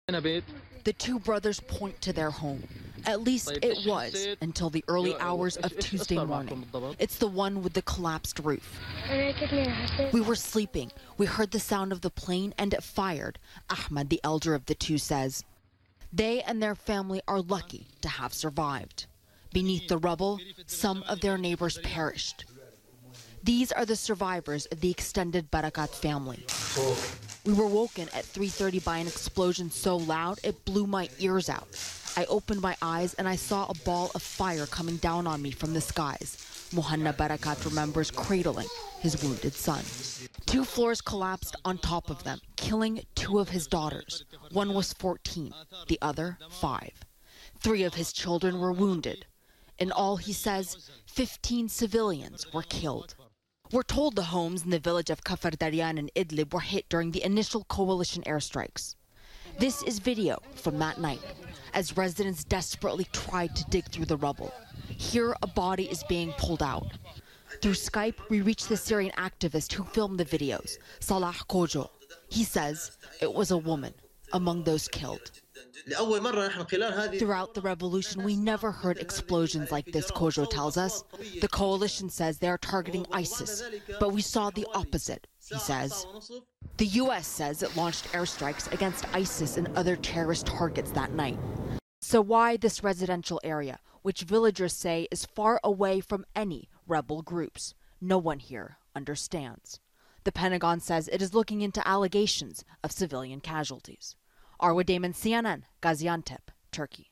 The two brothers point to their home. At least it was until the early hours of Tuesday morning. It's the one with the collapsed roof. We were sleeping. We heard the sound of the plane and it fired, Ahmed, the elder of the two, says. They and their family are lucky to have survived. Beneath the rubble, some of their neighbors perished. These are the survivors of the extended Barakat family. We were woken at 3:30 by an explosion so loud it blew my ears out. I opened my eyes and I saw a ball of fire coming down on me from the skies. Muhanna Barakat remembers cradling his wounded son. 2 floors collapsed on top of them, killing 2 of his daughters. One was 14, the other 5. 3 of his children were wounded. In all, he says, 15 civilians were killed. We're told the homes in the village of Kafr Daryan and Idlib were hit during the initial coalition airstrikes. This is video from that night, as residents desperately tried to dig through the rubble. Here, a body is being pulled out. Through Skype, we reached the Syrian activist who filmed the videos, Salah Kojo. He says it was a woman among those killed. Throughout the revolution, we never heard explosions like this, Kojo tells us. The coalition says they are targeting ISIS, but we saw the opposite, he says. The U.S. says it launched airstrikes against ISIS and other terrorist targets that night. So why this residential area, which villagers say is far away from any rebel groups? No one here understands. The Pentagon says it is looking into allegations of civilian casualties. Arwa Damon, CNN, Gaziantep, Turkey.